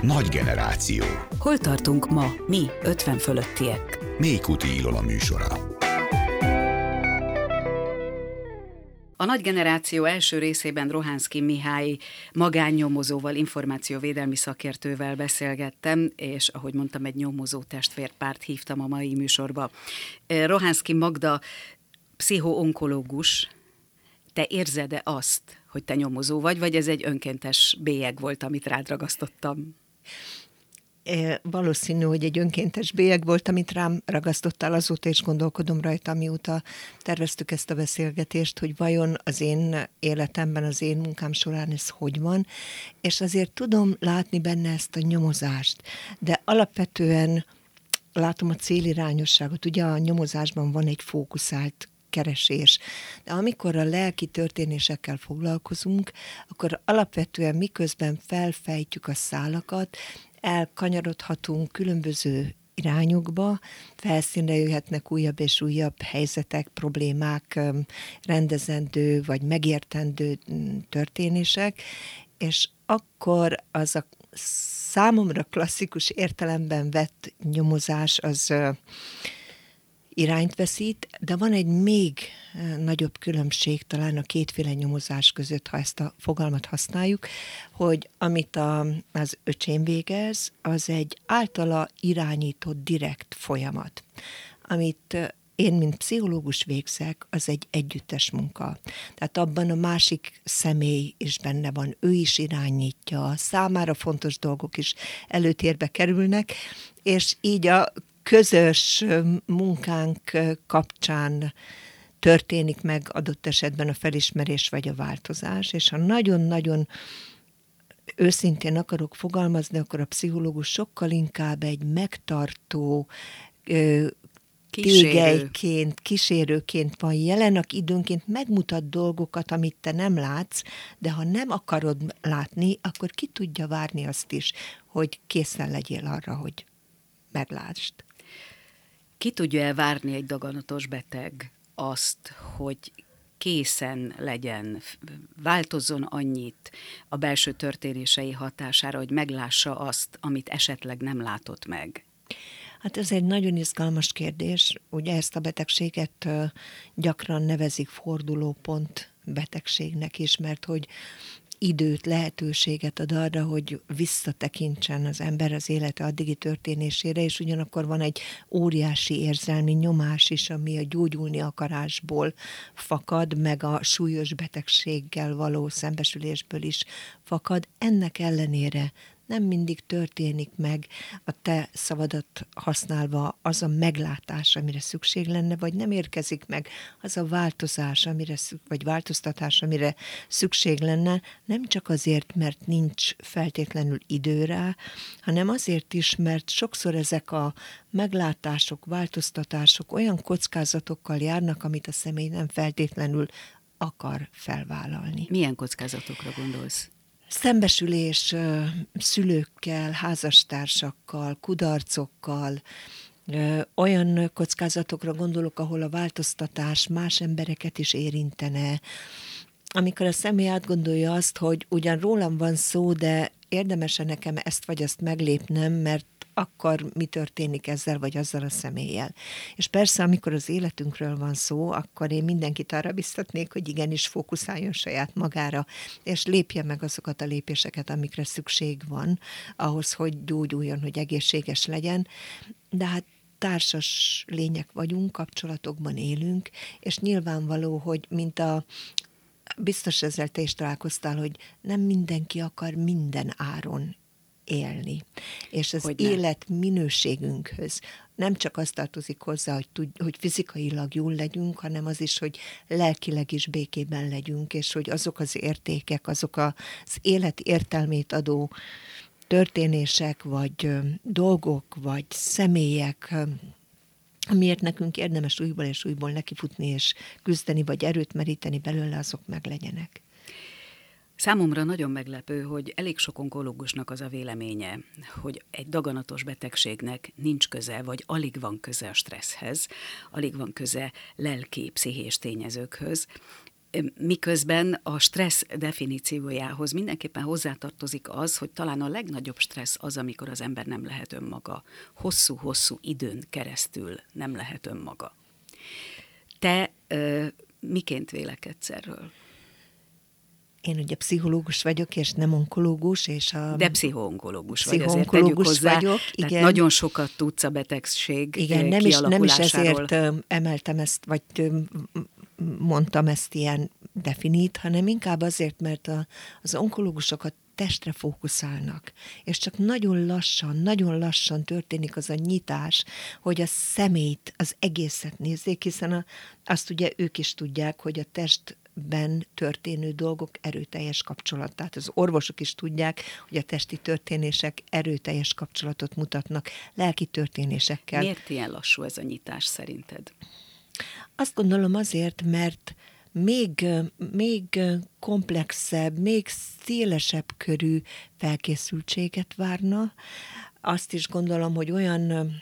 Nagy generáció. Hol tartunk ma, mi 50 fölöttiek? Mélykuti Ilona műsora. A Nagy generáció első részében Rohánszky Mihály magánnyomozóval, információvédelmi szakértővel beszélgettem, és ahogy mondtam, egy nyomozó testvérpárt hívtam a mai műsorba. Rohánszky Magda, pszichoonkológus. Te érzed-e azt, hogy te nyomozó vagy ez egy önkéntes bélyeg volt, amit rád ragasztottam? Valószínű, hogy egy önkéntes bélyeg volt, amit rám ragasztottál, azóta is gondolkodom rajta, amióta terveztük ezt a beszélgetést, hogy vajon az én életemben, az én munkám során ez hogy van, és azért tudom látni benne ezt a nyomozást, de alapvetően látom a célirányosságot. Ugye a nyomozásban van egy fókuszált keresés. De amikor a lelki történésekkel foglalkozunk, akkor alapvetően miközben felfejtjük a szálakat, elkanyarodhatunk különböző irányokba, felszínre jöhetnek újabb és újabb helyzetek, problémák, rendezendő vagy megértendő történések, és akkor az a számomra klasszikus értelemben vett nyomozás az irányt veszít, de van egy még nagyobb különbség talán a kétféle nyomozás között, ha ezt a fogalmat használjuk, hogy amit az öcsém végez, az egy általa irányított direkt folyamat. Amit én, mint pszichológus végzek, az egy együttes munka. Tehát abban a másik személy is benne van, ő is irányítja, számára fontos dolgok is előtérbe kerülnek, és így a közös munkánk kapcsán történik meg adott esetben a felismerés vagy a változás, és ha nagyon-nagyon őszintén akarok fogalmazni, akkor a pszichológus sokkal inkább egy megtartó tégelyként, kísérőként van jelen, aki időnként megmutat dolgokat, amit te nem látsz, de ha nem akarod látni, akkor ki tudja várni azt is, hogy készen legyél arra, hogy meglásd. Ki tudja elvárni egy daganatos beteg azt, hogy készen legyen, változzon annyit a belső történései hatására, hogy meglássa azt, amit esetleg nem látott meg? Hát ez egy nagyon izgalmas kérdés. Ugye ezt a betegséget gyakran nevezik fordulópont betegségnek is, mert hogy időt, lehetőséget ad arra, hogy visszatekintsen az ember az élete addigi történésére, és ugyanakkor van egy óriási érzelmi nyomás is, ami a gyógyulni akarásból fakad, meg a súlyos betegséggel való szembesülésből is fakad. Ennek ellenére nem mindig történik meg a te szavadat használva az a meglátás, amire szükség lenne, vagy nem érkezik meg az a változás, vagy változtatás, amire szükség lenne, nem csak azért, mert nincs feltétlenül idő rá, hanem azért is, mert sokszor ezek a meglátások, változtatások olyan kockázatokkal járnak, amit a személy nem feltétlenül akar felvállalni. Milyen kockázatokra gondolsz? Szembesülés szülőkkel, házastársakkal, kudarcokkal, olyan kockázatokra gondolok, ahol a változtatás más embereket is érintene. Amikor a személy átgondolja azt, hogy ugyan rólam van szó, de érdemes-e nekem ezt vagy azt meglépnem, mert akkor mi történik ezzel vagy azzal a személlyel. És persze, amikor az életünkről van szó, akkor én mindenkit arra biztatnék, hogy igenis fókuszáljon saját magára, és lépje meg azokat a lépéseket, amikre szükség van, ahhoz, hogy gyógyuljon, hogy egészséges legyen. De hát társas lények vagyunk, kapcsolatokban élünk, és nyilvánvaló, hogy biztos ezzel te is találkoztál, hogy nem mindenki akar minden áron élni. És az élet minőségünkhöz nem csak az tartozik hozzá, hogy fizikailag jól legyünk, hanem az is, hogy lelkileg is békében legyünk, és hogy azok az értékek, azok az élet értelmét adó történések, vagy dolgok, vagy személyek, amiért nekünk érdemes újból és újból nekifutni, és küzdeni, vagy erőt meríteni belőle, azok meglegyenek. Számomra nagyon meglepő, hogy elég sok onkológusnak az a véleménye, hogy egy daganatos betegségnek nincs köze, vagy alig van köze a stresszhez, alig van köze lelki, pszichés tényezőkhöz. Miközben a stressz definíciójához mindenképpen hozzátartozik az, hogy talán a legnagyobb stressz az, amikor az ember nem lehet önmaga. Hosszú-hosszú időn keresztül nem lehet önmaga. Te miként vélekedsz erről? Én ugye pszichológus vagyok, és nem onkológus, és de pszichoonkológus vagy, azért tegyük hozzá. Vagyok, igen. Nagyon sokat tudsz a betegség kialakulásáról. Nem is ezért emeltem ezt, vagy mondtam ezt ilyen definít, hanem inkább azért, mert az onkológusok a testre fókuszálnak, és csak nagyon lassan történik az a nyitás, hogy a személyt, az egészet nézzék, hiszen azt ugye ők is tudják, hogy a testben történő dolgok erőteljes kapcsolat. Tehát az orvosok is tudják, hogy a testi történések erőteljes kapcsolatot mutatnak lelki történésekkel. Miért ilyen lassú ez a nyitás szerinted? Azt gondolom azért, mert még komplexebb, még szélesebb körű felkészültséget várna. Azt is gondolom, hogy olyan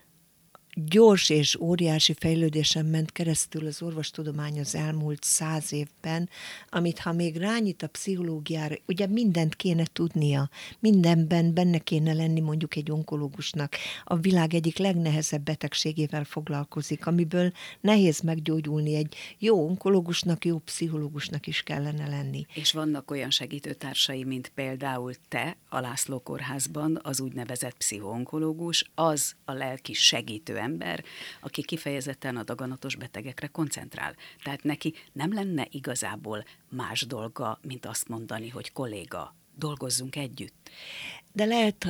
gyors és óriási fejlődésen ment keresztül az orvostudomány az elmúlt 100 évben, amit ha még rányit a pszichológiára, ugye mindent kéne tudnia, mindenben benne kéne lenni mondjuk egy onkológusnak. A világ egyik legnehezebb betegségével foglalkozik, amiből nehéz meggyógyulni. Egy jó onkológusnak, jó pszichológusnak is kellene lenni. És vannak olyan segítőtársai, mint például te a László Kórházban, az úgynevezett pszichoonkológus, az a lelki segítő ember, aki kifejezetten a daganatos betegekre koncentrál. Tehát neki nem lenne igazából más dolga, mint azt mondani, hogy kolléga, dolgozzunk együtt. De lehet,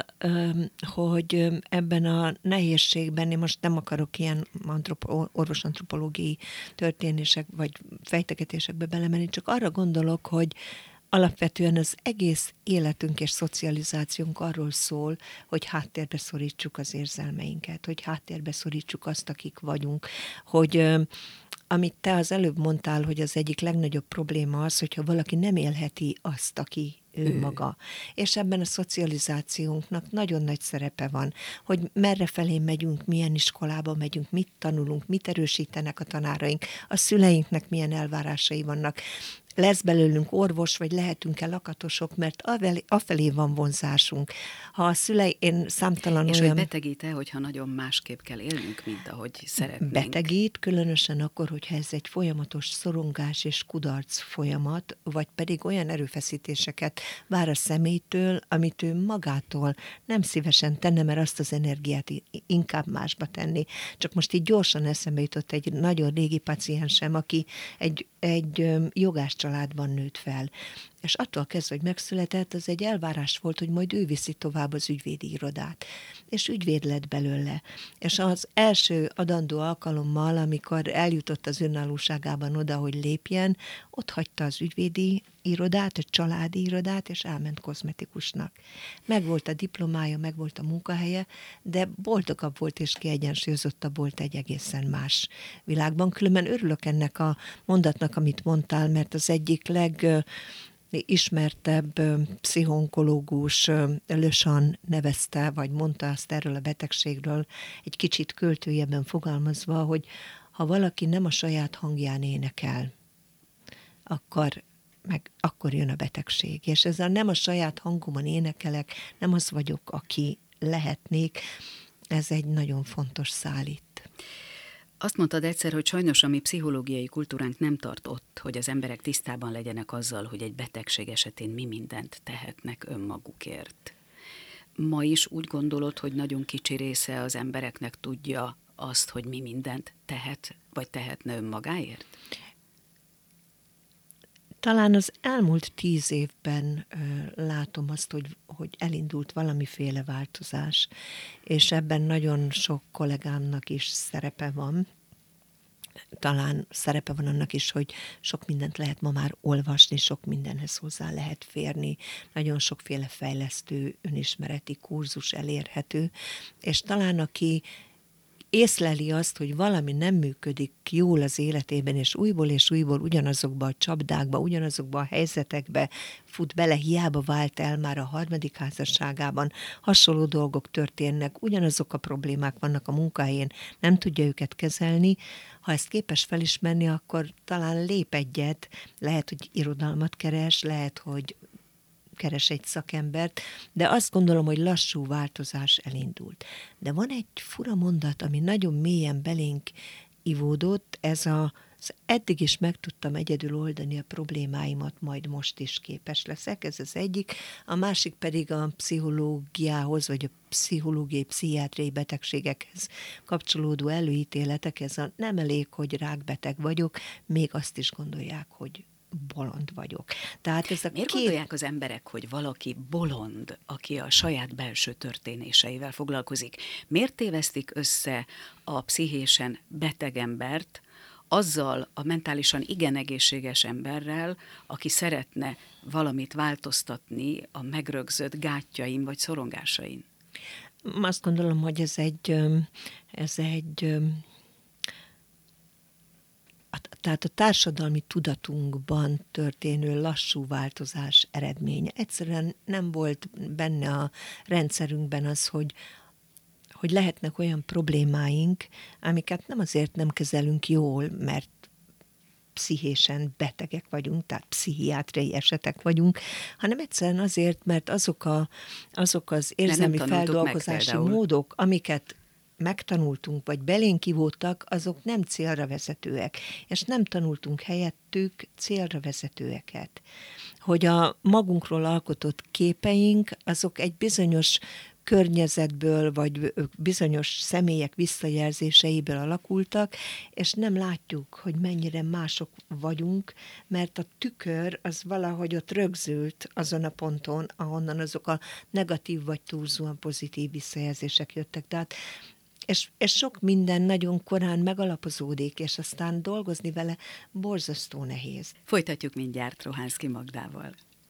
hogy ebben a nehézségben, én most nem akarok ilyen orvosantropológiai történések vagy fejtegetésekbe belemenni, csak arra gondolok, hogy alapvetően az egész életünk és szocializációnk arról szól, hogy háttérbe szorítsuk az érzelmeinket, hogy háttérbe szorítsuk azt, akik vagyunk, hogy amit te az előbb mondtál, hogy az egyik legnagyobb probléma az, hogyha valaki nem élheti azt, aki ő maga. És ebben a szocializációnknak nagyon nagy szerepe van, hogy merre felé megyünk, milyen iskolába megyünk, mit tanulunk, mit erősítenek a tanáraink, a szüleinknek milyen elvárásai vannak. Lesz belőlünk orvos, vagy lehetünk-e lakatosok, mert afelé van vonzásunk. Ha a én számtalan és olyan... hogy betegít-e, hogyha nagyon másképp kell élnünk, mint ahogy szeretnénk? Betegít, különösen akkor, hogyha ez egy folyamatos szorongás és kudarc folyamat, vagy pedig olyan erőfeszítéseket vár a személytől, amit ő magától nem szívesen tenne, mert azt az energiát inkább másba tenni. Csak most így gyorsan eszembe jutott egy nagyon régi paciensem, aki egy jogás családban nőtt fel. És attól kezdve, hogy megszületett, az egy elvárás volt, hogy majd ő viszi tovább az ügyvédi irodát. És ügyvéd lett belőle. És az első adandó alkalommal, amikor eljutott az önállóságában oda, hogy lépjen, ott hagyta az ügyvédi irodát, a családi irodát, és elment kozmetikusnak. Megvolt a diplomája, megvolt a munkahelye, de boldogabb volt és kiegyensúlyozottabb volt egy egészen más világban. Különben örülök ennek a mondatnak, amit mondtál, mert az egyik ismertebb pszichoonkológus Lösan nevezte, vagy mondta azt erről a betegségről, egy kicsit költőjebben fogalmazva, hogy ha valaki nem a saját hangján énekel, akkor jön a betegség. És ezzel nem a saját hangomon énekelek, nem az vagyok, aki lehetnék, ez egy nagyon fontos szál itt. Azt mondtad egyszer, hogy sajnos a mi pszichológiai kultúránk nem tart ott, hogy az emberek tisztában legyenek azzal, hogy egy betegség esetén mi mindent tehetnek önmagukért. Ma is úgy gondolod, hogy nagyon kicsi része az embereknek tudja azt, hogy mi mindent tehet, vagy tehetne önmagáért? Talán az elmúlt 10 évben látom azt, hogy elindult valamiféle változás, és ebben nagyon sok kollégámnak is szerepe van. Talán szerepe van annak is, hogy sok mindent lehet ma már olvasni, sok mindenhez hozzá lehet férni, nagyon sokféle fejlesztő önismereti kurzus elérhető, és talán aki észleli azt, hogy valami nem működik jól az életében, és újból ugyanazokba a csapdákba, ugyanazokba a helyzetekbe fut bele, hiába vált el már a harmadik házasságában, hasonló dolgok történnek, ugyanazok a problémák vannak a munkahelyén, nem tudja őket kezelni. Ha ezt képes felismerni, akkor talán lép egyet, lehet, hogy irodalmat keres, lehet, hogy keres egy szakembert, de azt gondolom, hogy lassú változás elindult. De van egy fura mondat, ami nagyon mélyen belénk ivódott, ez az eddig is meg tudtam egyedül oldani a problémáimat, majd most is képes leszek, ez az egyik, a másik pedig a pszichológiához, vagy a pszichológiai, pszichiátriai betegségekhez kapcsolódó előítéletek, ez a nem elég, hogy rákbeteg vagyok, még azt is gondolják, hogy bolond vagyok. Tehát ez a Miért gondolják az emberek, hogy valaki bolond, aki a saját belső történéseivel foglalkozik? Miért tévesztik össze a pszichésen beteg embert azzal a mentálisan igen egészséges emberrel, aki szeretne valamit változtatni a megrögzött gátjain vagy szorongásain? Azt gondolom, hogy ez egy tehát a társadalmi tudatunkban történő lassú változás eredménye. Egyszerűen nem volt benne a rendszerünkben az, hogy lehetnek olyan problémáink, amiket nem azért nem kezelünk jól, mert pszichésen betegek vagyunk, tehát pszichiátriai esetek vagyunk, hanem egyszerűen azért, mert azok az érzelmi feldolgozási módok, amiket megtanultunk, vagy belénk kivódtak, azok nem célra vezetőek, és nem tanultunk helyettük célra vezetőeket. Hogy a magunkról alkotott képeink, azok egy bizonyos környezetből, vagy bizonyos személyek visszajelzéseiből alakultak, és nem látjuk, hogy mennyire mások vagyunk, mert a tükör az valahogy ott rögzült azon a ponton, ahonnan azok a negatív vagy túlzóan pozitív visszajelzések jöttek. Tehát és sok minden nagyon korán megalapozódik, és aztán dolgozni vele borzasztó nehéz. Folytatjuk mindjárt Rohánszky Magdával.